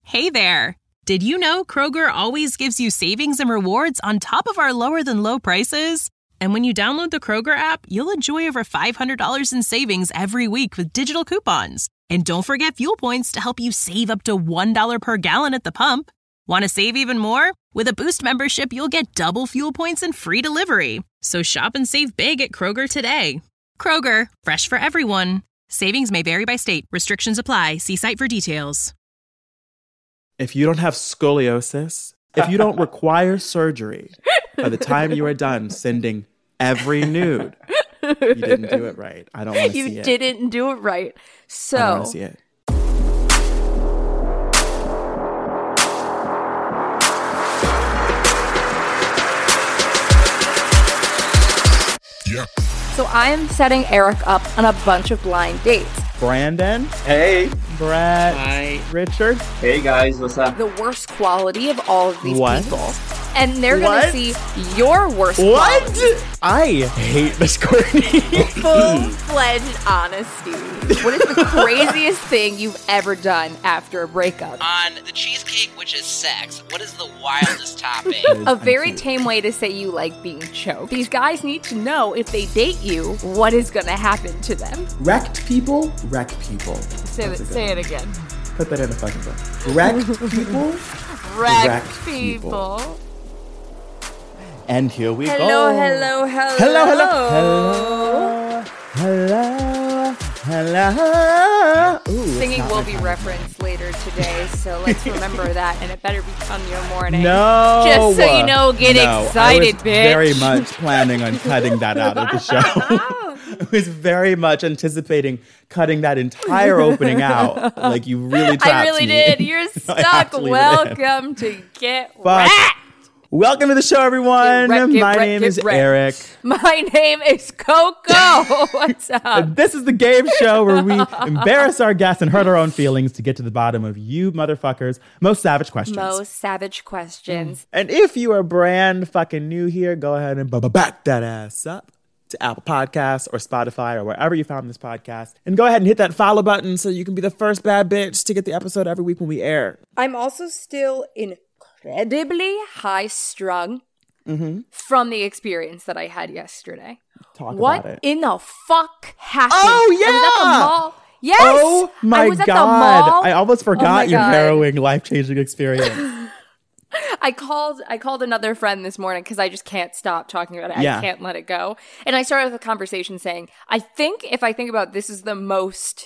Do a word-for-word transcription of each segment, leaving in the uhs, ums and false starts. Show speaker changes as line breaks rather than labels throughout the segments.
Hey there! Did you know Kroger always gives you savings and rewards on top of our lower-than-low prices? And when you download the Kroger app, you'll enjoy over five hundred dollars in savings every week with digital coupons. And don't forget fuel points to help you save up to one dollar per gallon at the pump. Want to save even more? With a Boost membership, you'll get double fuel points and free delivery. So shop and save big at Kroger today. Kroger, fresh for everyone. Savings may vary by state. Restrictions apply. See site for details.
If you don't have scoliosis, if you don't require surgery, by the time you are done sending every nude, you didn't do it right. I don't want to see it.
You didn't do it right. So
I don't want to see it.
Yeah. So I am setting Eric up on a bunch of blind dates.
Brandon.
Hey.
Brett.
Hi.
Richard.
Hey guys, what's up?
The worst quality of all of these
what?
people. And they're
what?
gonna see your worst
what?
quality.
I hate Miss Courtney.
Full-fledged honesty. What is the craziest thing you've ever done after a breakup?
On the cheesecake, which is sex, what is the wildest topping?
A very tame way to say you like being choked. These guys need to know if they date you, what is gonna happen to them.
Wrecked people, wreck people.
Say, it, say it again.
Put that in a fucking book. Wrecked people,
wrecked,
wrecked people.
people.
And here we
hello,
go.
Hello, hello,
hello. Hello, hello. Hello, hello. Ooh,
singing will be referenced later today, so let's remember that, and it better become your morning.
No.
Just so you know, get
no,
excited,
I was
bitch.
very much planning on cutting that out of the show. I was very much anticipating cutting that entire opening out. Like, you really trapped
I really
me.
did. You're stuck. Welcome to Get
Fuck.
Wrecked.
Welcome to the show, everyone.
Get wrecked, get
My
wrecked,
name
get
is
wrecked.
Eric.
My name is Coco. What's up?
And this is the game show where we embarrass our guests and hurt our own feelings to get to the bottom of you motherfuckers' most savage questions.
Most savage questions.
And if you are brand fucking new here, go ahead and b- back that ass up to Apple Podcasts or Spotify or wherever you found this podcast. And go ahead and hit that follow button so you can be the first bad bitch to get the episode every week when we air.
I'm also still incredibly high-strung
mm-hmm.
from the experience that I had yesterday.
Talk
what
about it.
in the fuck happened?
Oh, yeah!
I was at the mall. Yes!
Oh, my
I was
God.
At the mall.
I almost forgot
oh
your
God.
harrowing, life-changing experience.
I called I called another friend this morning because I just can't stop talking about it.
Yeah.
I can't let it go. And I started with a conversation saying, I think if I think about this is the most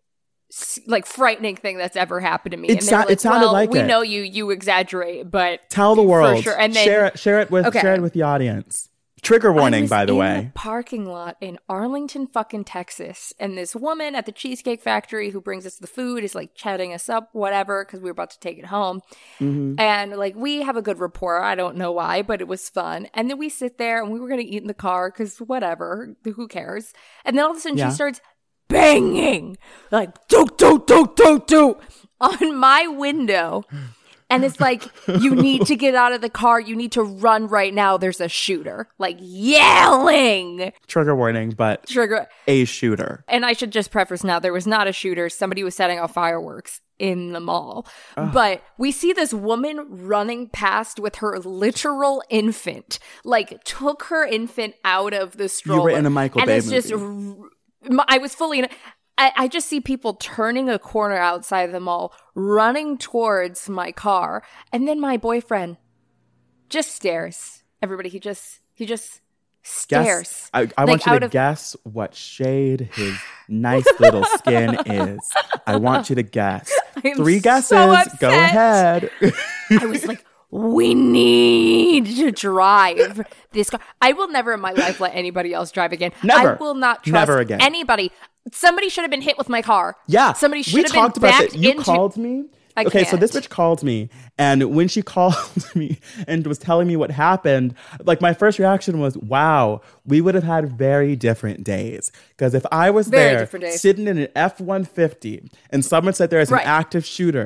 like frightening thing that's ever happened to me.
It
and they
so-
were like,
it sounded
well,
like
we
it.
know you you exaggerate, but
Tell the world.
for sure. And then,
share it share it with
okay.
share it with the audience. Trigger
I
warning,
was
by the
in
way.
The parking lot in Arlington, fucking Texas, and this woman at the Cheesecake Factory who brings us the food is like chatting us up, whatever, because we were about to take it home.
Mm-hmm.
And like we have a good rapport. I don't know why, but it was fun. And then we sit there and we were gonna eat in the car because whatever, who cares? And then all of a sudden
Yeah.
she starts banging like do do do do do on my window. And it's like, you need to get out of the car. You need to run right now. There's a shooter. Like, yelling.
Trigger warning, but
Trigger.
a shooter.
And I should just preface now, there was not a shooter. Somebody was setting off fireworks in the mall.
Ugh.
But we see this woman running past with her literal infant. Like, took her infant out of the stroller.
You were in a Michael
and
Bay
it's
movie.
just, I was fully in I, I just see people turning a corner outside the mall, running towards my car, and then my boyfriend just stares. Everybody, he just, he just stares.
Guess, I, I
like
want you to
of- guess
what shade his nice little skin is. I want you to guess. Three guesses.
so upset.
Go ahead.
I was like, we need to drive this car. I will never in my life let anybody else drive again.
Never.
I will not trust
Never again.
anybody. Somebody should have been hit with my car.
Yeah.
Somebody should
we
have
talked
been
about
backed
that. You
into-
called me.
I
okay,
can't.
so this bitch called me, and when she called me and was telling me what happened, like my first reaction was, wow, we would have had very different days. Because if I was
Very
there
different days.
sitting in an F one fifty and someone said there is
Right.
an active shooter,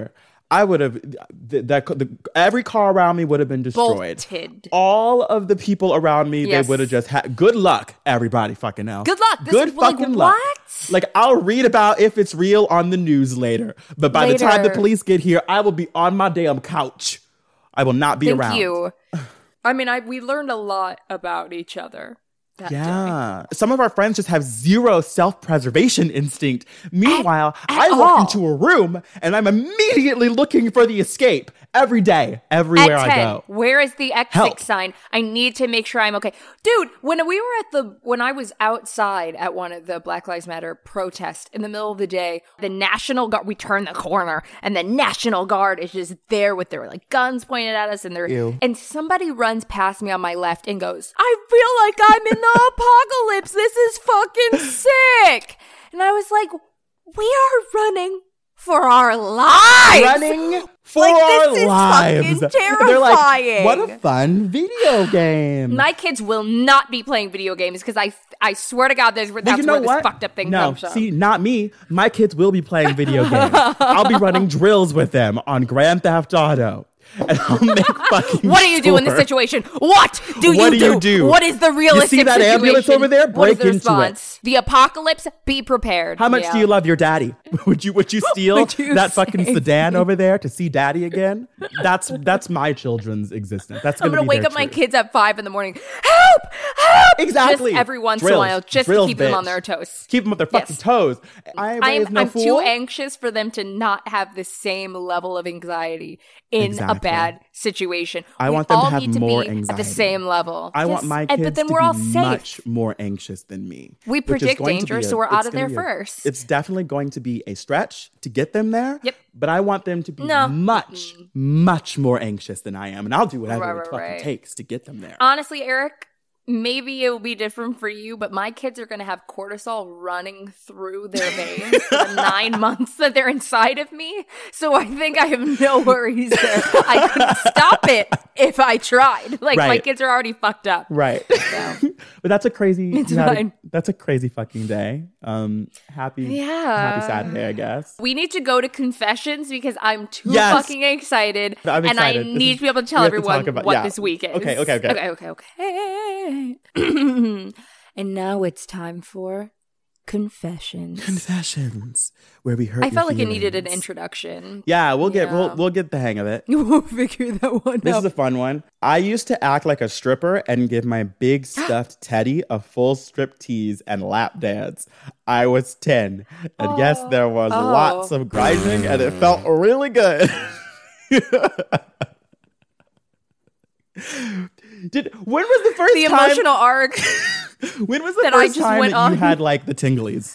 I would have, th- that the, every car around me would have been destroyed.
Bolted.
All of the people around me,
Yes.
they would have just had, good luck, everybody fucking else.
Good luck. This
Good
is- like,
fucking luck.
what?
Like, I'll read about if it's real on the news later. But by the time the
Later.
police get here, I will be on my damn couch. I will not be
Thank
around.
you. I mean, I we learned a lot about each other that day.
Yeah. Some of our friends just have zero self-preservation instinct. Meanwhile,
at
I walk
all.
into a room and I'm immediately looking for the escape every day, everywhere
At
I
ten,
go.
where is the exit
Help.
sign? I need to make sure I'm okay. Dude, when we were at the, when I was outside at one of the Black Lives Matter protests in the middle of the day, the National Guard, we turn the corner and the National Guard is just there with their like guns pointed at us and they're,
Ew.
and somebody runs past me on my left and goes, I feel like I'm in the apocalypse. This is fucking sick. And I was like, we are running for our lives.
Running for
Like,
our
this is
lives.
fucking
They're like,
terrifying.
what a fun video game.
My kids will not be playing video games because I I swear to God, that's,
Well,
that's
you know
where
what?
this fucked up thing
no,
comes from.
see, not me. My kids will be playing video games. I'll be running drills with them on Grand Theft Auto. And I'll make fucking
What do you do in this
sure-
situation? What do you
What do
do?
you do?
What is the realistic
You see that
situation?
ambulance over there?
What is
Break
the
into it.
response? The apocalypse? Be prepared.
How much
Yeah.
do you love your daddy? Would you would you steal
Would you
that fucking
save
sedan over there to see daddy again? That's that's my children's existence. That's
I'm
gonna,
gonna
be
wake
their
up my
truth.
kids at five in the morning. Help! Help!
Exactly.
Just every once in
Drills.
a while, just
Drills,
to keep them
bitch.
on their toes.
Keep them on their fucking
Yes.
toes. I
I
raised
am
no
I'm
fool.
too anxious for them to not have the same level of anxiety in
Exactly.
a bad situation.
I
We
want them to
all
have
need to
more
be at
anxiety.
the same level.
I want
Yes,
my
and-
kids
but then
to
we're
be
all safe.
much more anxious than me.
We
which is
predict
going to
danger,
be
so we're
it's
out of
gonna
there
be a-
first.
It's definitely going to be a stretch to get them there.
Yep.
But I want them to be
No.
much, much more anxious than I am. And I'll do whatever
Right,
it
right,
fucking
right.
takes to get them there.
Honestly, Eric, maybe it will be different for you, but my kids are going to have cortisol running through their veins for the nine months that they're inside of me. So I think I have no worries there. I couldn't stop it if I tried. Like, my
Right.
kids are already fucked up.
Right. but that's a crazy
It's
you had a-
fine.
that's a crazy fucking day. Um happy
Yeah.
happy Saturday, I guess.
We need to go to confessions because I'm too
Yes.
fucking excited.
I'm
And I
excited. This
need
is-
to be able to
we
tell
have to
everyone
talk about-
what
yeah.
this week is.
Okay, okay, okay.
Okay, okay, okay. And now it's time for confessions.
Confessions, where we hurt
I felt
your
like it needed an
feelings.
introduction.
Yeah, we'll get
Yeah.
we'll we'll get the hang of it.
We'll figure that one
This
out.
is a fun one. I used to act like a stripper and give my big stuffed teddy a full strip tease and lap dance. I was ten. And yes, there was
Oh.
lots of grinding and it felt really good. Did when was the first
the
time
emotional arc.
when was the
that I
first
just
time
went
that you
on.
had like the tinglies?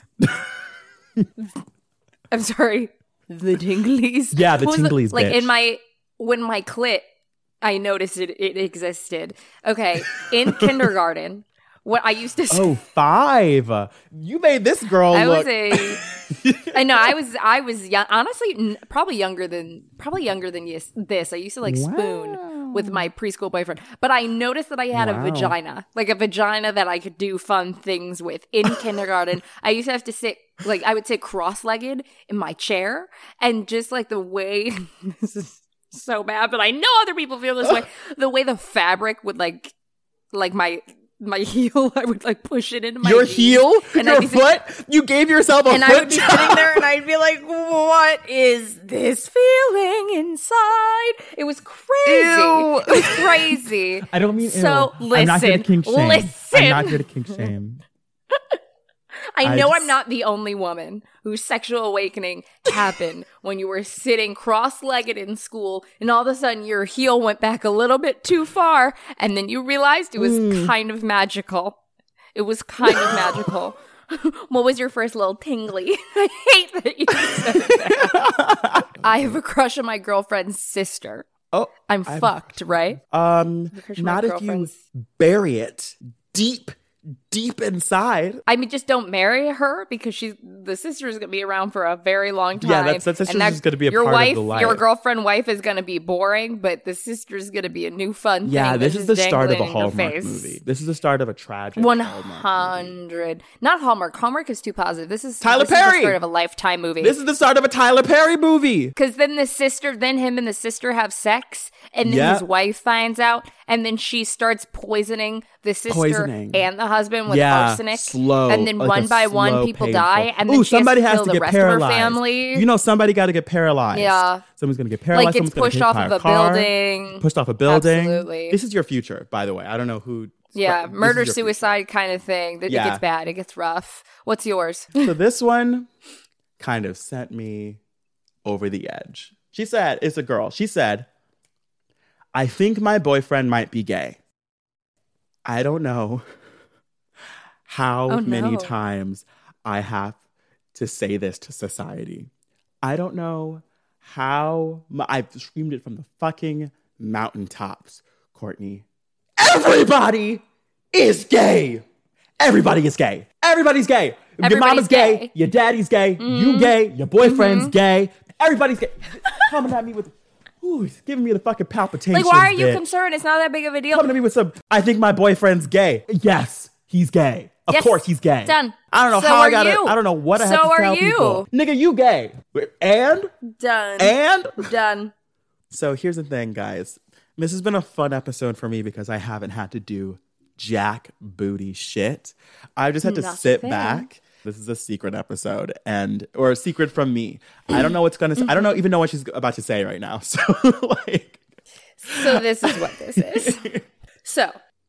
I'm sorry. The tinglies.
Yeah, the
What was
tinglies,
Like
bitch.
in my when my clit, I noticed it. It existed. Okay, in kindergarten, what I used to say.
Oh, five. You made this girl
I
look
was a. I know. I was. I was young. Honestly, n- probably younger than. Probably younger than yes, this. I used to like spoon with my preschool boyfriend, but I noticed that I had
Wow.
a vagina, like a vagina that I could do fun things with in kindergarten. I used to have to sit, like I would sit cross-legged in my chair, and just like the way this is so bad, but I know other people feel this way. The way the fabric would like, like my. My heel, I would like push it into my
your
knee.
heel,
And
your
I'd be
foot.
thinking-
You gave yourself a
and
foot
I would be
job.
sitting there and I'd be like, what is this feeling inside? It was crazy.
Ew.
It was crazy.
I don't mean
So,
ew. I'm not here to
listen,
kink shame.
listen.
I'm not here to kink shame.
I
I
know
just-
I'm not the only woman whose sexual awakening happened when you were sitting cross-legged in school and all of a sudden your heel went back a little bit too far and then you realized it was
Hmm.
kind of magical. It was kind of magical. What was your first little tingly? I hate that you said that. I have a crush on my girlfriend's sister.
Oh,
I'm
I've-
fucked, right?
um,
crush on my
not if you
girlfriend's-
bury it deep, deep inside.
I mean, just don't marry her because she's the sister is going to be around for a very long time.
Yeah, that's, that sister's just going to be a
your
part
wife,
of the life.
Your girlfriend wife is going to be boring, but the sister's going to be a new fun
yeah,
thing.
this is the start of a
dangling in your
Hallmark
face.
movie. This is the start of a tragic
one
Hallmark movie.
hundred. Not Hallmark. Hallmark is too positive. This is
Tyler
this is
Perry!
the start of a Lifetime movie.
This is the start of a Tyler Perry movie.
Because then the sister, then him and the sister have sex, and then
Yep.
his wife finds out, and then she starts poisoning the sister
Poisoning.
and the husband with
Yeah,
arsenic.
slow,
and then
like
one
a
by one,
slow,
people
painful-
die, and then
Ooh,
she
somebody
has to
has
kill
to
the
get
rest
paralyzed.
of her family.
You know, somebody got to get paralyzed.
Yeah.
Someone's going to get paralyzed.
Like, gets
Someone's
pushed
gonna
off
get
of
hit
a
by car,
building.
Pushed off a building.
Absolutely.
This is your future, by the way. I don't know who.
Yeah,
this is
murder
your future.
suicide kind of thing. It
Yeah.
gets bad. It gets rough. What's yours?
So this one kind of sent me over the edge. She said, it's a girl. She said, I think my boyfriend might be gay. I don't know how
Oh,
many
no.
times I have to say this to society. I don't know how mu- I've screamed it from the fucking mountaintops, Courtney. Everybody is gay. Everybody is gay. Everybody's gay. Your
Everybody's
mama's gay.
gay.
Your daddy's gay. You gay. Your boyfriend's gay. Everybody's gay. Coming at me with, ooh, it's giving me the fucking palpitations.
Like, why are you
bitch.
concerned? It's not that big of a deal.
Coming at me with some, I think my boyfriend's gay. Yes, he's gay. Of
Yes,
course he's gay.
done.
I don't know
So
how I
are
got it.
you.
I don't know what I have
So
to
are
tell
you.
people. Nigga, you gay. And?
Done.
And?
Done.
So here's the thing, guys. This has been a fun episode for me because I haven't had to do jack booty shit. I just had to
Not
sit
fair.
back. This is a secret episode, and or a secret from me. I don't know what's gonna. I don't know even know what she's about to say right now. So like,
So this is what this is. So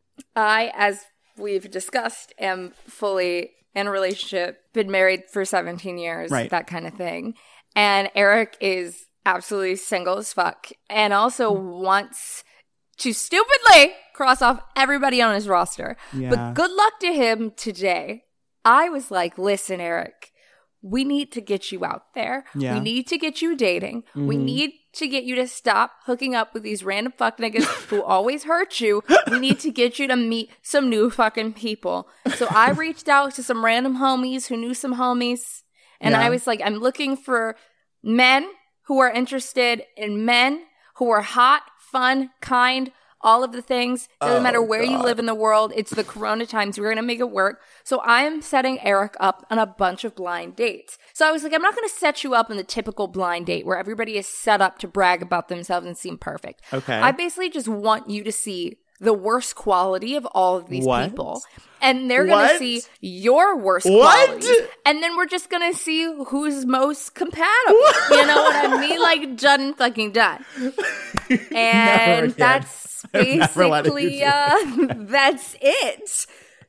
I, as we've discussed, am fully in a relationship, been married for seventeen years,
Right.
that kind of thing. And Eric is absolutely single as fuck and also wants to stupidly cross off everybody on his roster.
Yeah.
But good luck to him today. I was like, listen, Eric, we need to get you out there.
Yeah.
We need to get you dating. We need to get you to stop hooking up with these random fuck niggas who always hurt you. We need to get you to meet some new fucking people. So I reached out to some random homies who knew some homies. And
Yeah.
I was like, I'm looking for men who are interested in men who are hot, fun, kind, all of the things. Doesn't
Oh,
matter where you
God.
live in the world. It's the corona times. We're going to make it work. So I'm setting Eric up on a bunch of blind dates. So I was like, I'm not going to set you up in the typical blind date where everybody is set up to brag about themselves and seem perfect.
Okay.
I basically just want you to see the worst quality of all of these
What?
people. And they're going to
What?
see your worst
What?
qualities. And then we're just going to see who's most compatible. You know what I mean? Like, done fucking done.
Never
And
again.
that's
I'm never letting you
basically,
do
uh, that's it.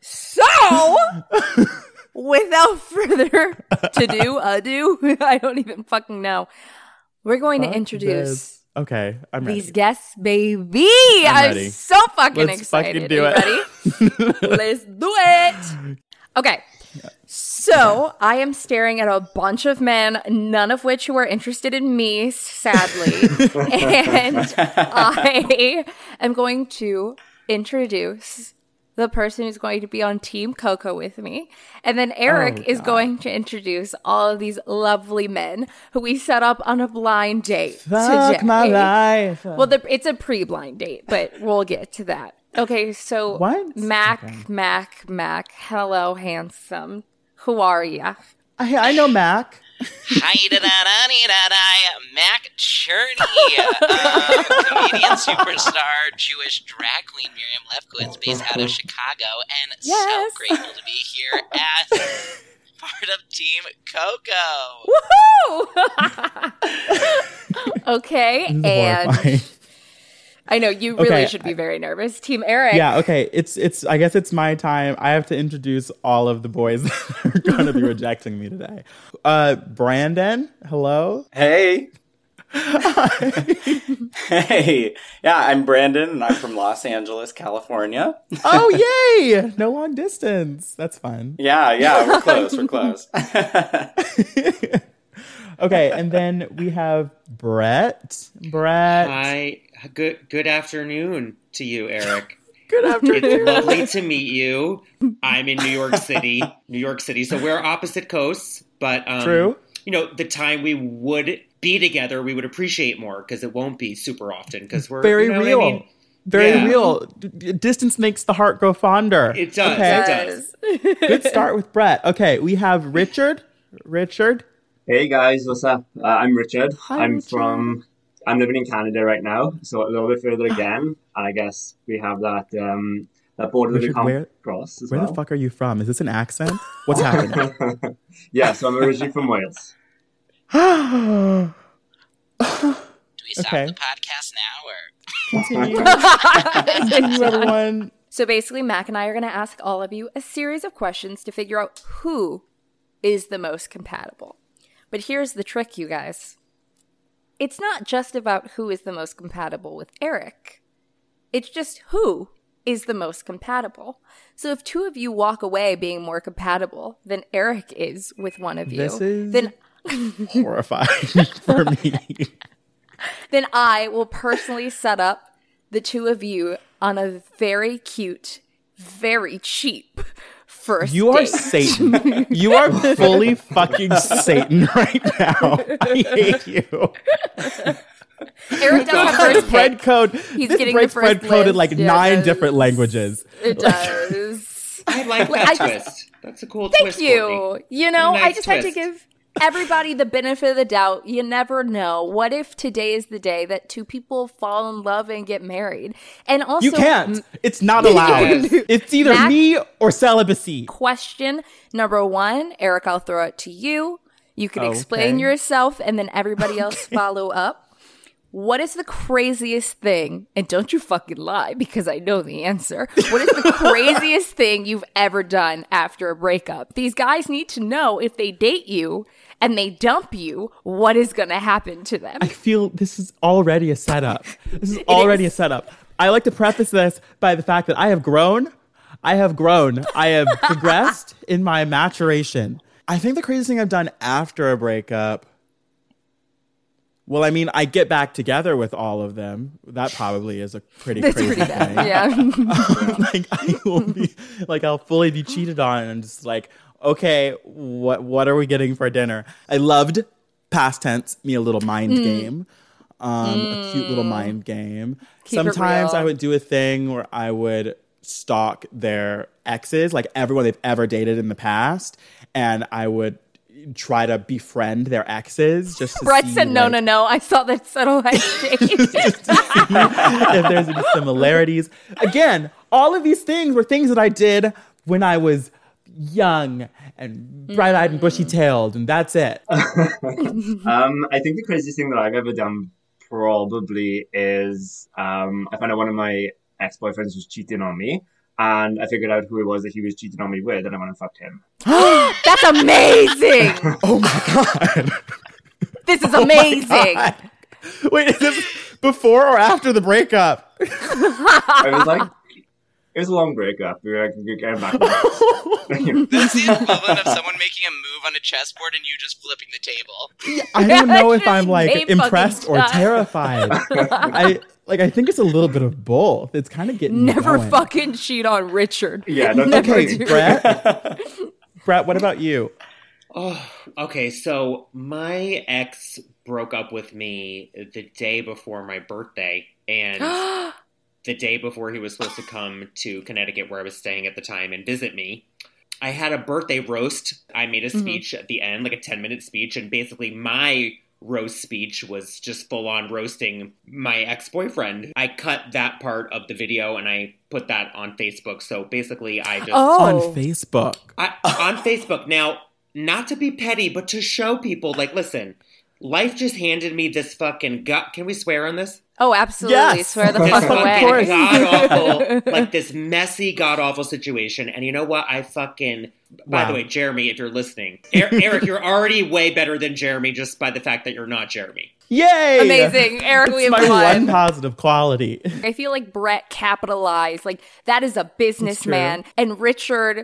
So, without further to do, ado, I don't even fucking know. We're going to
Fuck
introduce
this. Okay, I'm ready.
these guests, baby.
I'm
I'm,
ready.
so fucking
Let's
excited.
fucking do
Are you
it.
ready? Let's do it. Okay. So I am staring at a bunch of men, none of which who are interested in me, sadly. And I am going to introduce the person who's going to be on Team Coco with me. And then Eric
Oh,
is
God.
going to introduce all of these lovely men who we set up on a blind date
Fuck
today.
my life.
Well, the, it's a pre-blind date, but we'll get to that. Okay, so
What?
Mac,
Okay.
Mac, Mac. Hello, handsome. Who are ya?
I, I know Mac.
Hi da da da da da da. Mac Cherney, uh, comedian superstar, Jewish drag queen Miriam Lefkowitz, based out of Chicago, and
Yes.
so grateful to be here as part of Team Coco.
Woohoo! Okay,
This is
and
horrifying.
I know you really
Okay,
should be very nervous. Team Eric.
Yeah, okay. It's it's I guess it's my time. I have to introduce all of the boys that are gonna be rejecting me today. Uh Brandon, hello.
Hey. Hey. Yeah, I'm Brandon and I'm from Los Angeles, California.
Oh yay! No long distance. That's fun.
Yeah, yeah, we're close, we're close.
Okay, and then we have Brett. Brett.
Hi, good good afternoon to you, Eric.
Good afternoon.
It's lovely to meet you. I'm in New York City, New York City. So we're opposite coasts, but um,
True.
You know, the time we would be together, we would appreciate more because it won't be super often because we're
Very
you know
real.
What I mean?
Very
Yeah.
real. D- distance makes the heart grow fonder.
It does.
Okay.
It does.
Good start with Brett. Okay, we have Richard. Richard.
Hey guys, what's up? Uh, I'm Richard.
Hi,
I'm
Richard.
from. I'm living in Canada right now, so a little bit further again. And I guess we have that um, that border that we
Richard,
can't
where-
cross as
Where
well.
the fuck are you from? Is this an accent? What's happening?
Yeah, so I'm originally from Wales.
Do we stop
Okay.
the podcast now, or
Continue. Continue, everyone.
So basically, Mac and I are going to ask all of you a series of questions to figure out who is the most compatible. But here's the trick, you guys. It's not just about who is the most compatible with Eric. It's just who is the most compatible. So if two of you walk away being more compatible than Eric is with one of you,
This is-
then
Horrifying for me.
then I will personally set up the two of you on a very cute, very cheap first
You are
date.
Satan. You are fully fucking Satan right now. I hate you.
Eric does have
This
first
bread
pick.
code.
He's
this
getting
bread
the first
bread coded
list.
like
Yeah,
nine
it does.
different languages.
It does.
I like
Like,
that
I just-
twist. That's a cool
Thank
twist.
you.
Courtney.
You know,
Nice
I just had to
twist.
give everybody the benefit of the doubt. You never know. What if today is the day that two people fall in love and get married? And also,
You can't. It's not allowed.
Yes.
It's either
Mac-
me or celibacy.
question number one, Eric, I'll throw it to you. You can explain
Okay.
yourself and then everybody else follow up. What is the craziest thing, and don't you fucking lie because I know the answer. What is the craziest thing you've ever done after a breakup? These guys need to know if they date you and they dump you, what is going to happen to them?
I feel this is already a setup. This is already
is.
a setup. I like to preface this by the fact that I have grown. I have grown. I have progressed in my maturation. I think the craziest thing I've done after a breakup. Well, I mean, I get back together with all of them. That probably is a pretty
That's
crazy
pretty bad.
thing.
Yeah.
Like I will be, like I'll fully be cheated on, and just like, okay, what what are we getting for dinner? I loved past tense, me a little mind
Mm.
game, um, a cute little mind game.
Keep it
Sometimes
real.
I would do a thing where I would stalk their exes, like everyone they've ever dated in the past, and I would try to befriend their exes just to
Brett
see,
said, no,
like,
no, no. I saw that subtle handshake.
if there's any similarities. Again, all of these things were things that I did when I was young and bright-eyed and bushy-tailed, and that's it.
Um, I think the craziest thing that I've ever done probably is um, I found out one of my ex-boyfriends was cheating on me, and I figured out who it was that he was cheating on me with, and I went and fucked him.
That's amazing.
Oh my god!
This is amazing.
God. Wait, is this before or after the breakup?
I was like, it was a long breakup. We were like, we were getting back.
that's the equivalent of someone making a move on a chessboard and you just flipping the table.
I don't know if
Just
I'm like
name fucking
impressed or
time.
terrified. I like. I think it's a little bit of both. It's kind of getting me
Never
going.
fucking cheat on Richard.
Yeah, that's
Never
Okay,
do.
Brett. Brett, what about you?
Oh, okay. So my ex broke up with me the day before my birthday, and the day before he was supposed to come to Connecticut, where I was staying at the time, and visit me. I had a birthday roast. I made a speech at the end, like a ten minute speech, and basically my roast speech was just full on roasting my ex-boyfriend. I cut that part of the video and I put that on Facebook. So basically I just
Oh.
On Facebook.
I, on Facebook. Now, not to be petty, but to show people, like, listen, life just handed me this fucking gut. Can we swear on this?
Oh, absolutely.
Yes.
Swear the
This
fuck
Of
away.
course.
fucking god-awful, like this messy, god-awful situation. And you know what? I fucking... By
Wow.
the way, Jeremy, if you're listening, er- Eric, you're already way better than Jeremy just by the fact that you're not Jeremy.
Yay!
Amazing. Eric, we
It's
have
my
won.
one positive quality.
I feel like Brett capitalized. Like, that is a businessman. And Richard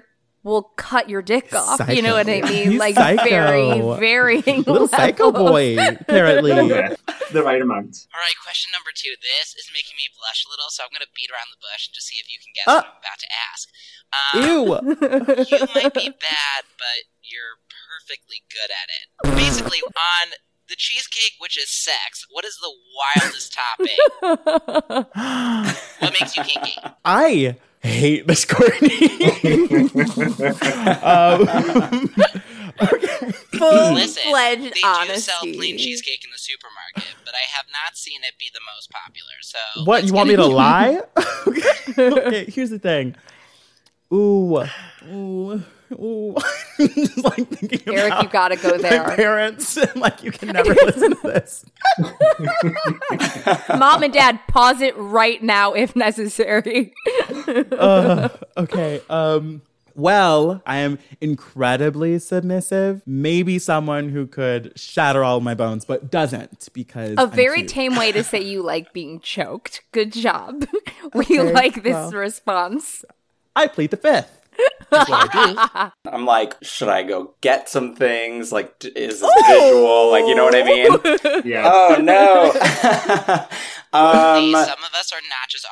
will cut your dick off.
Psycho.
You know what I mean?
He's
like
psycho.
very, varying
Little psycho
levels.
boy, apparently.
Yeah, the right amount.
All right, question number two. This is making me blush a little, so I'm going to beat around the bush and just see if you can guess
Uh,
what I'm about to ask. Um,
Ew.
You might be bad, but you're perfectly good at it. Basically, on the cheesecake, which is sex, what is the wildest topping? What makes you kinky?
I hate this, Courtney. um, okay.
Full-fledged
they do
honesty.
sell plain cheesecake in the supermarket, but I have not seen it be the most popular. So
What,
let's
you want
get
me to
into-
lie? okay. okay, here's the thing. Ooh. Ooh. Ooh. Just like thinking
Eric,
about
you gotta go
my
there.
parents. Like, you can never listen to this.
Mom and Dad, pause it right now if necessary.
uh, okay. Um. Well, I am incredibly submissive. Maybe someone who could shatter all my bones, but doesn't because
A
I'm
very
cute.
tame way to say you like being choked. Good job. We
Okay,
like this
well.
response.
I plead the fifth. That's what I do.
I'm like, should I go get some things? Like, d- is this visual? Like, you know what I mean?
Yeah.
Oh, no.
Please,
um,
some of us are not just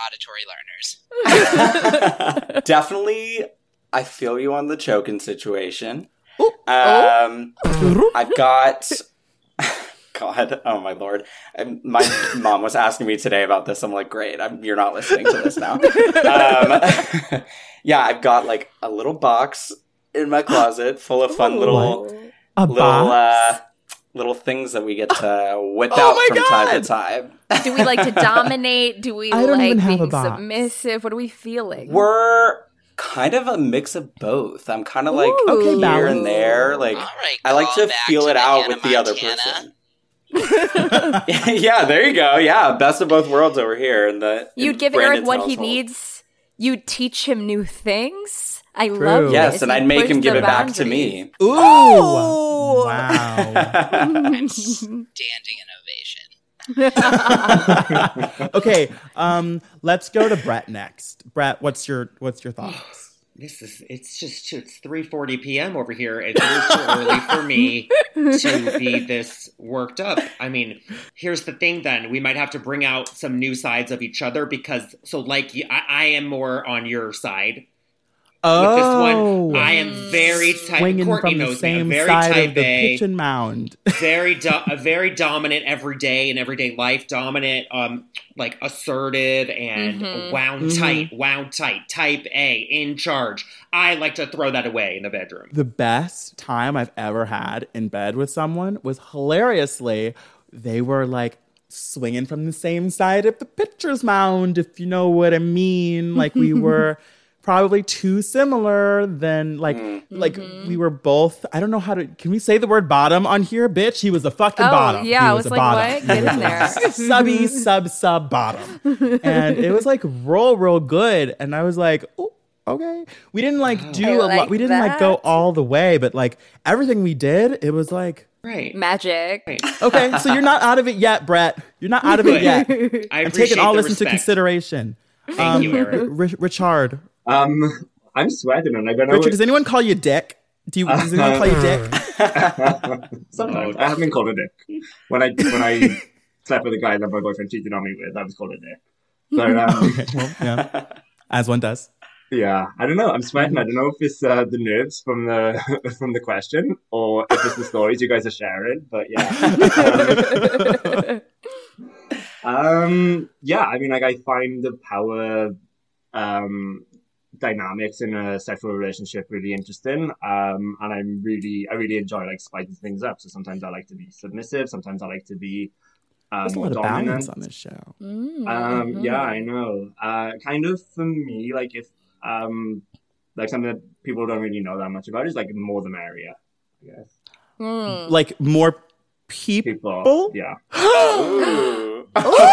auditory learners.
definitely, I feel you on the choking situation.
Ooh.
Um, I've got... God, oh my lord. And my mom was asking me today about this. I'm like, great, I'm, you're not listening to this now. Um, yeah, I've got like a little box in my closet full of fun little,
A
little,
box?
uh, little things that we get to whip
Oh
out
my
from time to
God.
time.
Do we like to dominate? Do we
I don't
like
even have a
being
box.
submissive? What are we feeling?
We're kind of a mix of both. I'm kind of like
Ooh.
Okay,
here
balance.
and there. Like,
All right,
I like to
call back
feel
to
it out
Hannah
with the other
Montana.
person. Yeah, there you go. Yeah, best of both worlds over here. And the
You'd
in
give
Brandon's
Eric what he
household.
needs. You'd teach him new things. I
True.
love this.
Yes, and
You'd
I'd make
push
him give
the
it back to
boundaries.
me.
Ooh.
Oh!
Wow.
Standing innovation.
Okay, um, let's go to Brett next. Brett, what's your what's your thoughts?
This is, it's just, it's three forty p.m. over here. It's a little too early for me to be this worked up. I mean, here's the thing then. We might have to bring out some new sides of each other because, so like, I, I am more on your side.
Oh,
With this one, I am very type.
swinging
Courtney
from the
knows me. I'm
same
very
side
type
of the
A.
kitchen mound.
very do- a very dominant every day in everyday life, dominant, um, like assertive and
Mhm.
wound
Mhm.
tight, wound tight, type A, in charge. I like to throw that away in the bedroom.
The best time I've ever had in bed with someone was hilariously, they were like swinging from the same side of the pitcher's mound, if you know what I mean. Like we were probably too similar than like like we were both. I don't know how to. Can we say the word bottom on here, bitch? He was a fucking
Oh,
bottom.
yeah,
He
I
was,
was
a
like,
bottom.
what? Get
He was
in
a
there.
subby sub sub bottom, and it was like real real good. And I was like, oh, okay. We didn't like do
I
a lot.
like
We didn't like go
that.
all the way, but like everything we did, it was like.
Right.
Magic.
Right.
Okay, so you're not out of it yet, Brett. You're not out of it
Good.
yet.
I
I'm
appreciate
taking all
the
this into
respect.
consideration.
Thank you, Eric.
Ri- Richard.
Um, I'm sweating and I don't know.
Richard, does anyone call you Dick? Do you, does anyone call you Dick?
Sometimes I haven't been called a dick. When I when I slept with a guy that my boyfriend cheated on me with, I was called a dick. But um,
Okay, well, yeah. As one does.
yeah, I don't know. I'm sweating. I don't know if it's uh, the nerves from the from the question or if it's the stories you guys are sharing. But yeah, um, um, yeah. I mean, like I find the power um, dynamics in a sexual relationship really interesting. Um, and I'm really, I really enjoy like spiking things up. So sometimes I like to be submissive. Sometimes I like to be um,
There's a
more
lot of
dominant.
balance on this show.
Mm,
Um,
mhm.
yeah, I know. Uh, kind of for me, like if um, like something that people don't really know that much about is like more the merrier, I guess.
Mm.
Like more people?
People, yeah.
Ooh.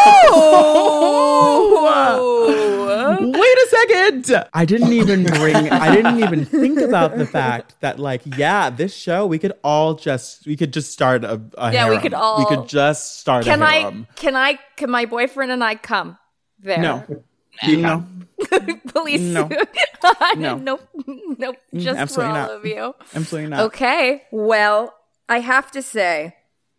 Oh!
Wait a second! I didn't even bring, I didn't even think about the fact that like, yeah, this show, we could all just, we could just start a, a
Yeah, we
harem.
could all-
We could just start
Can
a
I?
harem.
Can I? Can my boyfriend and I come there?
No.
No.
No.
Please.
No. No.
Nope. Nope. Just for
absolutely
all
not.
of you.
Absolutely not.
Okay. Well, I have to say,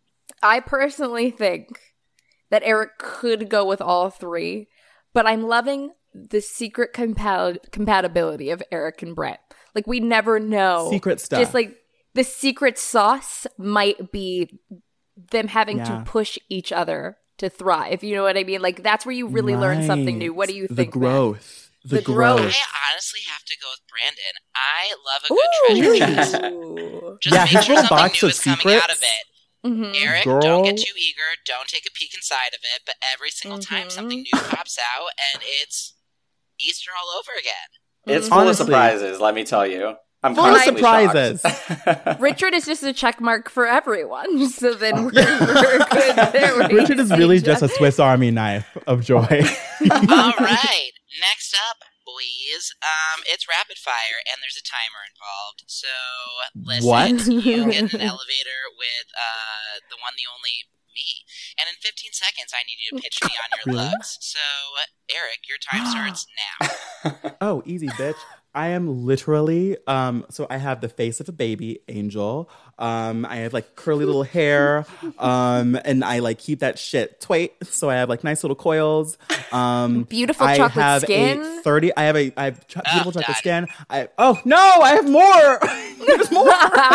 I personally think that Eric could go with all three, but I'm loving the secret compat- compatibility of Eric and Brett. Like, we never know.
Secret stuff.
Just like the secret sauce might be them having
Yeah.
to push each other to thrive. You know what I mean? Like, that's where you really learn something new. What do you
The
think, Matt?
growth. The,
The
growth.
growth.
I honestly have to go with Brandon. I love a good treasure chest.
Ooh.
Just
Yeah,
make
his
sure
little
something
box
new
of
is coming out of
secrets.
it.
Mhm.
Eric,
Girl.
don't get too eager. Don't take a peek inside of it. But every single time
Mhm.
something new pops out, and it's Easter all over again.
It's full
Honestly.
of surprises, let me tell you. I'm
Full of
constantly
surprises.
shocked.
Richard is just a check mark for everyone. So then we're, we're good there. We're
Richard is
gonna
really
say
just a
Jeff.
Swiss Army knife of joy.
All right. Next up, boys. Um, it's rapid fire, and there's a timer involved. So listen,
What?
you get in an elevator with uh the one, the only me, and in fifteen seconds, I need you to pitch me on your
Really?
looks. So Eric, your time starts now.
Oh, easy, bitch. I am literally, um, so I have the face of a baby angel. Um, I have like curly little hair, um, and I like keep that shit twait. So I have like nice little coils. Um,
Beautiful
I
chocolate
have
skin.
a thirty. I have a I have cho-
Oh,
beautiful chocolate
Daddy.
skin. I oh no, I have more. There's more.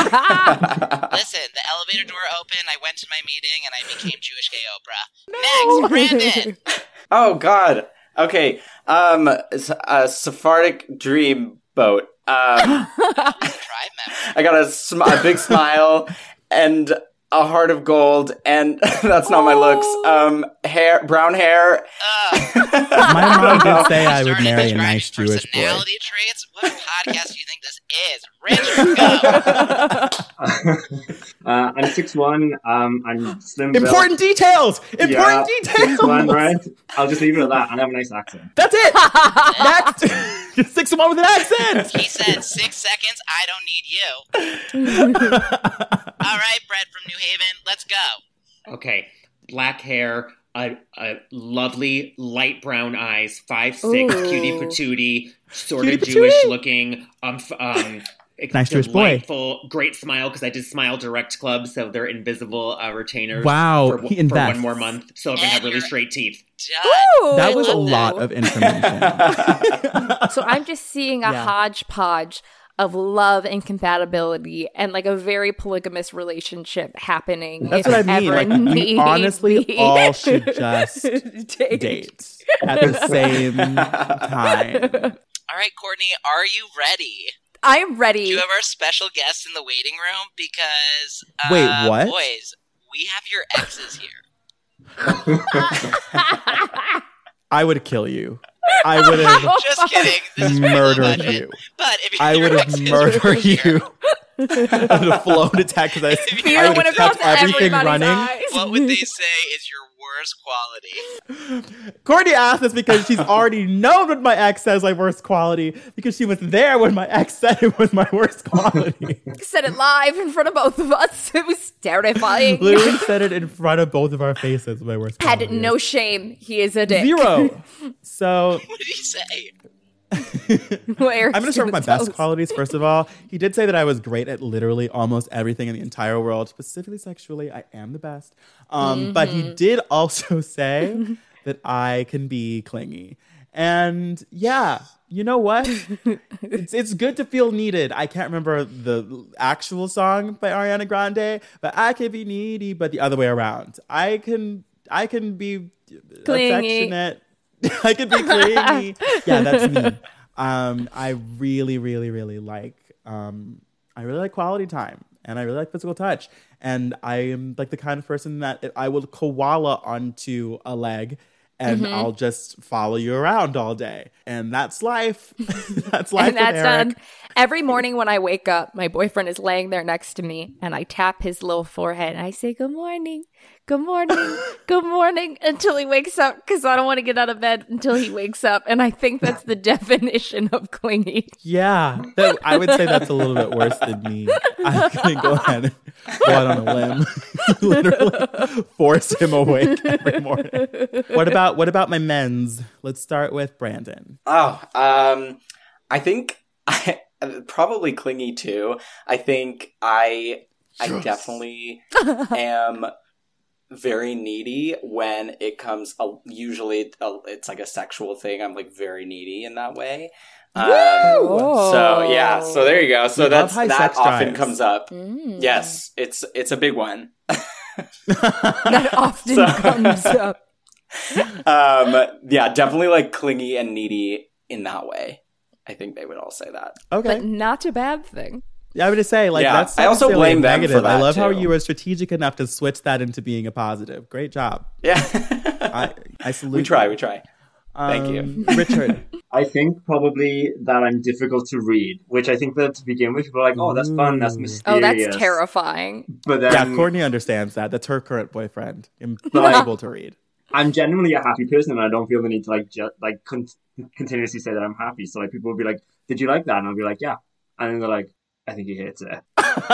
Listen, the elevator door opened. I went to my meeting, and I became Jewish gay Oprah. Next, Brandon.
Oh God. Okay. Um, s- a Sephardic dream boat. Um,
Tribe member.
I got a, sm- a big smile and a heart of gold, and that's not my looks. Um, hair, brown hair.
Ugh.
My mom did say I would
Started
marry a
describing
nice Jewish boy.
personality traits. What podcast do you think this is? Richard, go.
uh, I'm six one. Um, I'm slim built.
Important details. Important
Yeah,
details.
six one, right? I'll just leave it at that. And I have a nice accent.
That's it. Next. Six one with an accent.
He said six seconds. I don't need you. All right, Brett from New Haven. Let's go.
Okay, black hair, a, a lovely light brown eyes, five six,
Ooh.
cutie patootie, sort
Cutie
of Jewish
patootie.
looking, um, f- um,
Nice Jewish boy.
delightful, great smile because I did Smile Direct Club, so they're invisible uh, retainers.
Wow,
for,
he
for
invests.
one more month, so I'm gonna have really
And you're-
straight teeth.
Done.
Ooh,
That
I
was a
love
lot
that.
of information.
So I'm just seeing a
Yeah.
hodgepodge of love and compatibility and like a very polygamous relationship happening.
That's
if
what I mean.
ever
Like, we
need
honestly
be.
all should just
Date.
date at the same time.
All right, Courtney, are you ready?
I'm ready.
Do you have our special guest in the waiting room? Because, uh,
Wait, what?
boys, we have your exes here.
I would kill you. I would have
Just kidding. This is pretty low
murdered
budget.
you.
But if
I
your
would have
exes were
murdered
here,
you. I would have flown to Texas. I
Fear
would
would
have
have
kept
crossed
everything
everybody's
running.
eyes.
What would they say is your worst quality?
Courtney asked this because she's already known what my ex says my worst quality because she was there when my ex said it was my worst quality.
Said it live in front of both of us. It was terrifying.
Literally said it in front of both of our faces. My worst quality.
Had no shame. He is a dick.
Zero. So
What did he say?
Well, Eric's
I'm going to start with my
gonna
best
toast.
qualities. First of all, he did say that I was great at literally almost everything in the entire world, specifically sexually. I am the best. Um, But he did also say that I can be clingy. And yeah, you know what? it's, it's good to feel needed. I can't remember the actual song by Ariana Grande, but I can be needy, but the other way around. I can, I can be
Clingy.
affectionate. I could be clingy. Yeah, that's me. Um, I really, really, really like. Um, I really like quality time, and I really like physical touch. And I am like the kind of person that I will koala onto a leg, and
Mm-hmm.
I'll just follow you around all day. And that's life. That's life.
And that's
with Eric.
done. Every morning when I wake up, my boyfriend is laying there next to me, and I tap his little forehead, and I say, "Good morning." good morning, good morning, until he wakes up, because I don't want to get out of bed until he wakes up. And I think that's the definition of clingy.
Yeah, that, I would say that's a little bit worse than me. I'm going to go ahead and go out on a limb. Literally force him awake every morning. What about what about my men's? Let's start with Brandon.
Oh, um, I think I probably clingy too. I think I I yes. definitely am very needy when it comes. Uh, usually, uh, it's like a sexual thing. I'm like very needy in that way. Um, so yeah, so there you go. So
we
that's that often
drives.
comes up.
Mm.
Yes, it's it's a big one.
That often so, comes up.
Um, yeah, definitely like clingy and needy in that way. I think they would all say that.
Okay,
but not a bad thing.
Yeah, I would just say like
yeah,
that's.
I also blame them
negative.
for that.
I love
too.
how you were strategic enough to switch that into being a positive. Great job.
Yeah,
I, I salute.
We try.
you.
We try.
Um,
Thank you,
Richard.
I think probably that I'm difficult to read, which I think that to begin with, people are like, oh, that's fun, that's mysterious.
Oh, that's terrifying.
But then,
yeah, Courtney understands that. That's her current boyfriend. Impossible to read.
I'm genuinely a happy person, and I don't feel the need to like ju- like con- continuously say that I'm happy. So like people will be like, did you like that? And I'll be like, yeah. And then they're like, I think he hates it. and,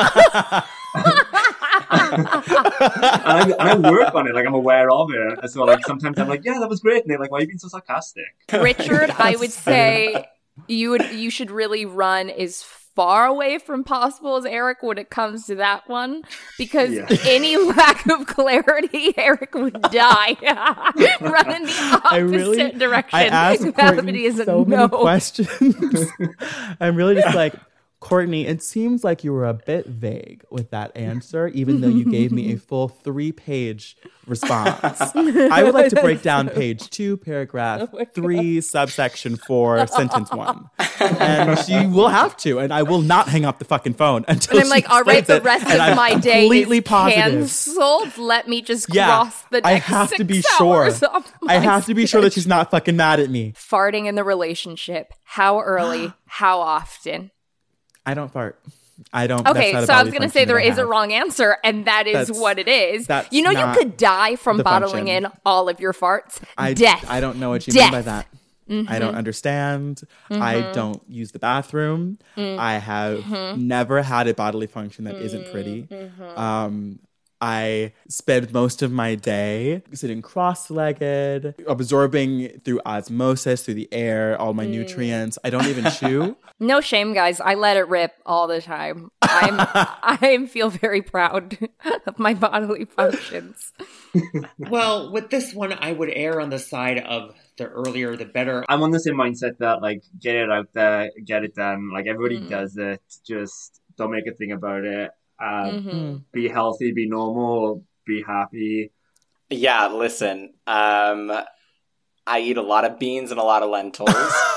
I, and I work on it, like I'm aware of it. So like sometimes I'm like, yeah, that was great. And they're like, why are you being so sarcastic?
Richard, I would say you would you should really run as far away from possible as Eric when it comes to that one, because yeah. any lack of clarity, Eric would die. Run in the opposite
I really,
direction.
I asked
Gravity is a
so
no.
many questions. I'm really just like, Courtney, it seems like you were a bit vague with that answer, even though you gave me a full three-page response. I would like to break down page two, paragraph oh three, subsection four, sentence one. And you will have to, and I will not hang up the fucking phone until
And I'm like, all right, the rest of my day is
positive.
canceled. Let me just
yeah,
cross the next
I have
six
to be sure. I have to be sure that she's not fucking mad at me.
Farting in the relationship. How early? How often?
I don't fart. I don't.
Okay, so I was going to say there is a wrong answer, and that is
that's,
what it is.
That's
you know, you could die from bottling
function.
in all of your farts.
I,
Death.
I don't know what you
Death.
mean by that.
Mm-hmm.
I don't understand.
Mm-hmm.
I don't use the bathroom.
Mm-hmm.
I have
mm-hmm.
never had a bodily function that mm-hmm. isn't pretty.
Mm-hmm.
Um, I spend most of my day sitting cross-legged, absorbing through osmosis, through the air, all my mm. nutrients. I don't even chew.
No shame, guys. I let it rip all the time. I'm, I feel very proud of my bodily functions.
Well, with this one, I would err on the side of the earlier, the better.
I'm on the same mindset that, like, get it out there, get it done. Like, everybody mm. does it. Just don't make a thing about it. Uh, mm-hmm. Be healthy, be normal, be happy.
Yeah, listen. Um, I eat a lot of beans and a lot of lentils.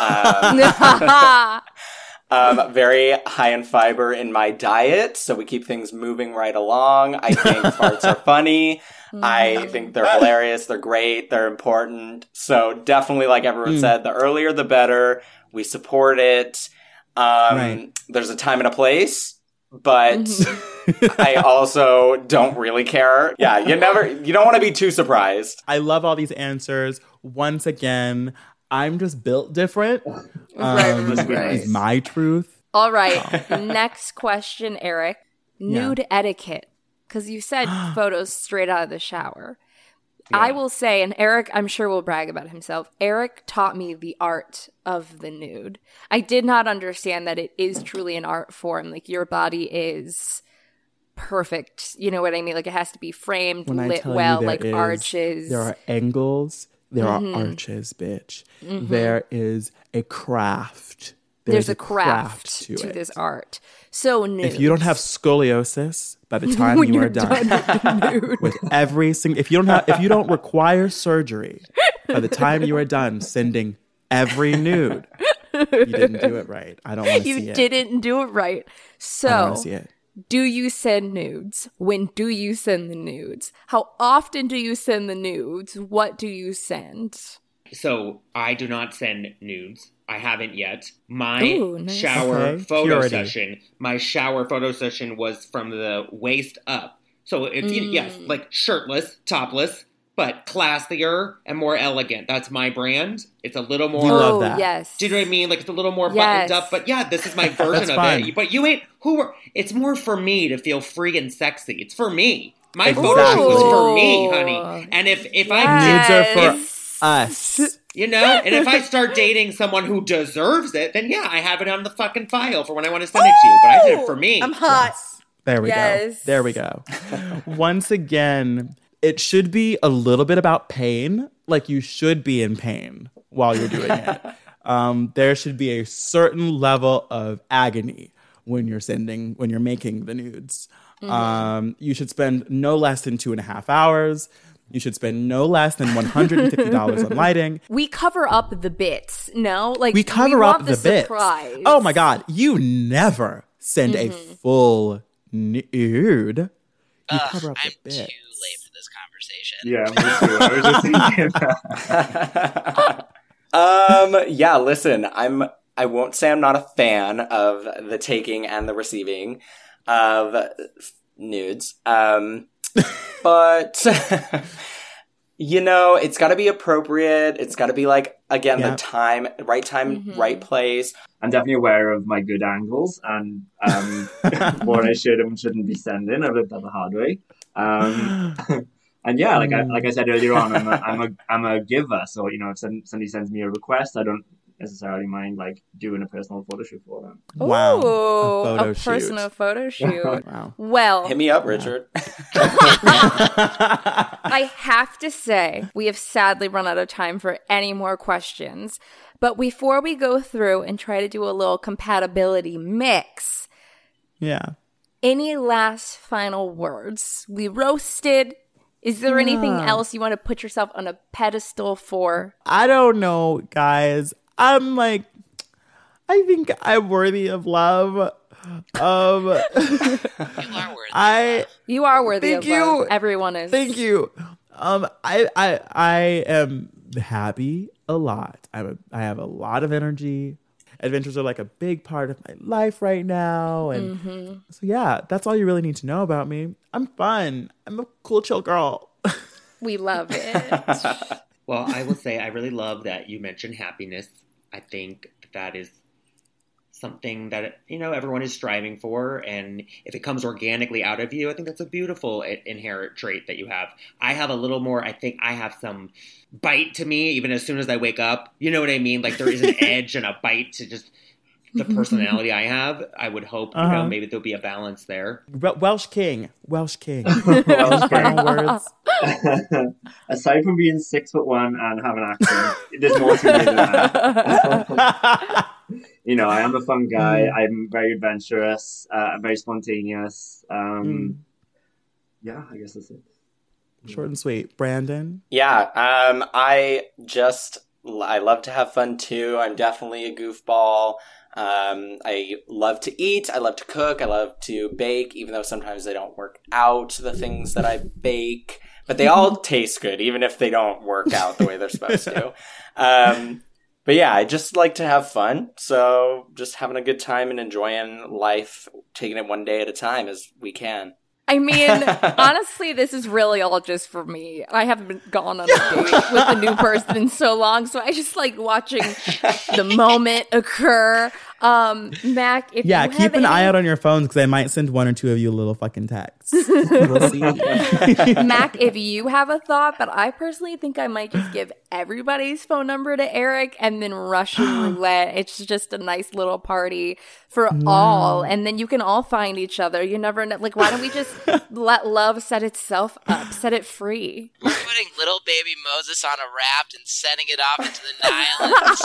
um, um, very high in fiber in my diet, so we keep things moving right along. I think farts are funny. Mm. I think they're hilarious. They're great. They're important. So definitely, like everyone mm. said, the earlier the better. We support it. Um, right. There's a time and a place. But mm-hmm. I also don't really care. Yeah, you never, you don't want to be too surprised.
I love all these answers. Once again, I'm just built different. Um,
right.
Is my truth.
All right. Next question, Eric. Nude yeah. etiquette. Because you said photos straight out of the shower. Yeah. I will say, and Eric, I'm sure will brag about himself, Eric taught me the art of the nude. I did not understand that it is truly an art form. Like, your body is perfect. You know what I mean? Like, it has to be framed,
when
lit well, like
is,
arches.
There are angles. There mm-hmm. are arches, bitch. Mm-hmm. There is a craft.
There's, There's
a,
a craft, craft
to,
to
it.
this art. So nudes.
If you don't have scoliosis by the time you are done, done with, with every single, if you don't have, if you don't require surgery by the time you are done sending every nude, you didn't do it right. I don't want to see it.
You didn't do it right. So,
I don't want to see it.
Do you send nudes? When do you send the nudes? How often do you send the nudes? What do you send?
So I do not send nudes. I haven't yet. My
Ooh, nice.
shower
okay.
photo
Purity.
session, my shower photo session was from the waist up. So if you,
Mm.
yes, like shirtless, topless, but classier and more elegant. That's my brand. It's a little more.
You love
Oh,
that.
yes.
Do you know what I mean? Like it's a little more
Yes.
buttoned up. But yeah, this is my version
That's
of
fun.
it. But you ain't who. Are, it's more for me to feel free and sexy. It's for me. My
Exactly.
photo shoot was for me, honey. And if if I
Nudes are for
Yes.
us.
you know, and if I start dating someone who deserves it, then yeah, I have it on the fucking file for when I want to send it to you. But I did it for me.
I'm hot.
There we
Yes.
go. There we go. Once again, it should be a little bit about pain. Like you should be in pain while you're doing it. Um, there should be a certain level of agony when you're sending, when you're making the nudes.
Mm-hmm.
Um, you should spend no less than two and a half hours. You should spend no less than one hundred fifty dollars on lighting.
We cover up the bits, no? Like
We cover
want
up the, bits.
surprise.
Oh my God. You never send a
Mm-hmm.
full nude. You
Ugh,
cover up
I'm
the
too
bits.
late for this conversation.
Yeah, me too. I was just thinking that.
Um, yeah, listen, I'm, I won't say I'm not a fan of the taking and the receiving of nudes. Um, but, you know, it's gotta be appropriate. It's gotta be like, again,
Yeah.
the time, right time,
Mhm.
right place.
I'm definitely aware of my good angles and um, what I should and shouldn't be sending. I've lived that the hard way. Um, and yeah, like I, like I said earlier on, I'm a, I'm a, I'm a giver. So, you know, if some- somebody sends me a request, I don't necessarily mind like doing a personal photo shoot for them.
Wow.
Ooh,
A photo
a personal
shoot.
photo shoot.
Wow.
Well,
Hit me up, Richard.
I have to say, we have sadly run out of time for any more questions. But before we go through and try to do a little compatibility mix,
Yeah.
any last final words? We roasted. Is there anything
Yeah.
else you want to put yourself on a pedestal for?
I don't know, guys. I'm like, I think I'm worthy of love. Um,
You are worthy.
I
You are worthy
Thank
of love.
you.
Everyone is.
thank you. Um, I I I am happy a lot. I'm a, I have a lot of energy. Adventures are like a big part of my life right now, and
Mm-hmm.
so yeah, that's all you really need to know about me. I'm fun. I'm a cool, chill girl.
We love it.
Well, I will say I really love that you mentioned happiness. I think that is something that, you know, everyone is striving for. And if it comes organically out of you, I think that's a beautiful i- inherent trait that you have. I have a little more, I think I have some bite to me, even as soon as I wake up. You know what I mean? Like there is an edge and a bite to just the personality I have. I would hope, you
Uh-huh.
know, maybe there'll be a balance there.
Wel- Welsh King. Welsh King.
Welsh
Final words.
Aside from being six foot one and have an accent, there's more to me than that. You know, I am a fun guy. I'm very adventurous. Uh, I'm very spontaneous. Um,
Mm.
Yeah, I guess that's it.
Short and sweet. Brandon.
Yeah, um, I just, I love to have fun too. I'm definitely a goofball. Um, I love to eat. I love to cook. I love to bake, even though sometimes they don't work out, the things that I bake. But they all taste good, even if they don't work out the way they're supposed to. Um, but yeah, I just like to have fun. So just having a good time and enjoying life, taking it one day at a time as we can.
I mean, honestly, this is really all just for me. I haven't been gone on a date with a new person in so long, so I just like watching the moment occur. Um, Mac, if
Yeah,
you
keep
have
an
any-
eye out on your phones because I might send one or two of you a little fucking text. We'll see.
Mac, if you have a thought, but I personally think I might just give everybody's phone number to Eric and then Russian roulette. It's just a nice little party for all, and then you can all find each other. You never know. Like, why don't we just let love set itself up, set it free?
We're putting little baby Moses on a raft and sending it off into the Nile and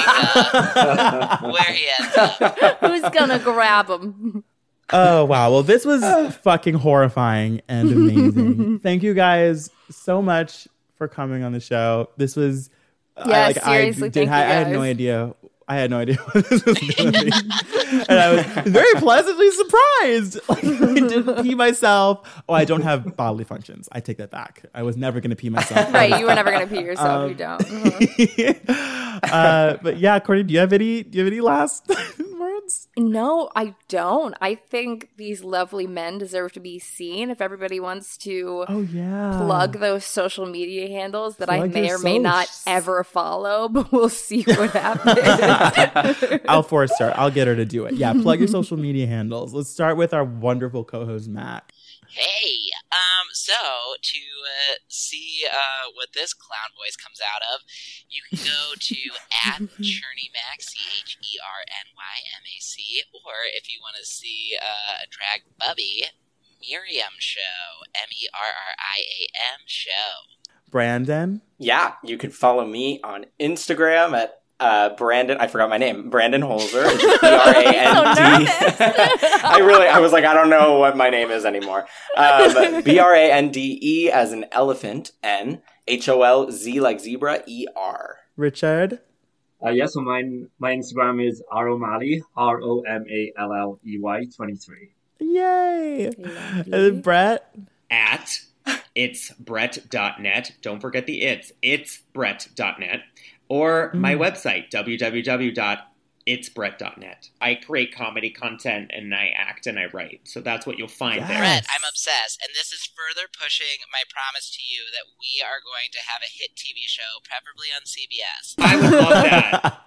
seeing uh, where he ends up.
Who's gonna grab him?
Oh, wow. Well, this was fucking horrifying and amazing. Thank you guys so much for coming on the show. This was. I-
Yeah,
like,
seriously,
I, did,
thank you
I, I had no
guys.
idea. I had no idea what this was going to be. And I was very pleasantly surprised. Like, I didn't pee myself. Oh, I don't have bodily functions. I take that back. I was never going to pee myself.
Right, you were never gonna pee yourself.
Um,
you don't. Mhm.
uh, but yeah, Courtney, do you have any? Do you have any last words?
No, I don't. I think these lovely men deserve to be seen. If everybody wants to
Oh, yeah.
plug those social media handles that I
Plug
may
your
or may not
socials.
ever follow, but we'll see what happens.
I'll force her. I'll get her to do it. Yeah, plug your social media handles. Let's start with our wonderful co-host, Matt.
Hey, um, so to uh, see uh, what this clown voice comes out of, you can go to at CherneyMac, C H E R N Y M A C, or if you want to see uh, a drag bubby, Miriam Show, M E R R I A M Show.
Brandon?
Yeah, you can follow me on Instagram at Uh, Brandon, I forgot my name. Brandon Holzer. It's B R A N D. I really, I was like, I don't know what my name is anymore. Um, B R A N D E as in elephant, N, H O L Z like zebra, E R.
Richard?
Uh, yeah, so mine, my Instagram is R O'Malley, R O M A L L E Y twenty-three.
Yay! And Brett?
At it's Brett dot net. Don't forget the it's. It's Brett dot net. Or my
Mm.
website, w w w dot it's brett dot net. I create comedy content and I act and I write. So that's what you'll find
Yes.
there.
Brett, I'm obsessed, and this is further pushing my promise to you that we are going to have a hit T V show, preferably on C B S.
I would love that.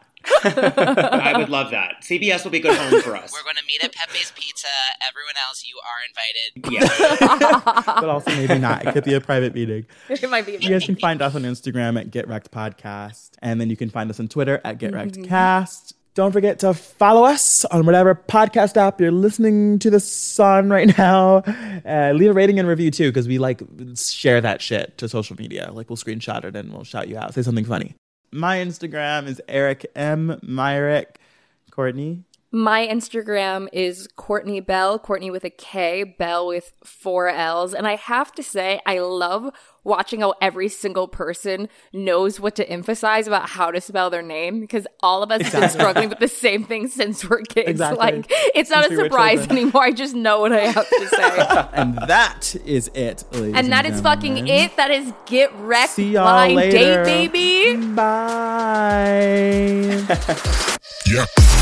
I would love that. C B S will be a good home for us.
We're going to meet at Pepe's Pizza. Everyone else, you are invited.
Yeah.
But also maybe not. It could be a private meeting.
It might be.
You guys can find us on Instagram at Get Wrecked Podcast. And then you can find us on Twitter at Get Wrecked Cast. Don't forget to follow us on whatever podcast app you're listening to this on right now. Uh, leave a rating and review too, because we like share that shit to social media. Like we'll screenshot it and we'll shout you out. Say something funny. My Instagram is Eric M. Myrick. Courtney?
My Instagram is Courtney Bell, Courtney with a K, Bell with four L's. And I have to say, I love watching how every single person knows what to emphasize about how to spell their name, because all of us have been struggling with the same thing since we're kids.
Exactly.
Like, it's not
Since
a
we were
surprise
children.
anymore. I just know what I have to say.
And that is it, ladies
And that is fucking
gentlemen.
it. That is Get Wrecked
See y'all
Blind
later.
Date, baby.
Bye.
Yeah.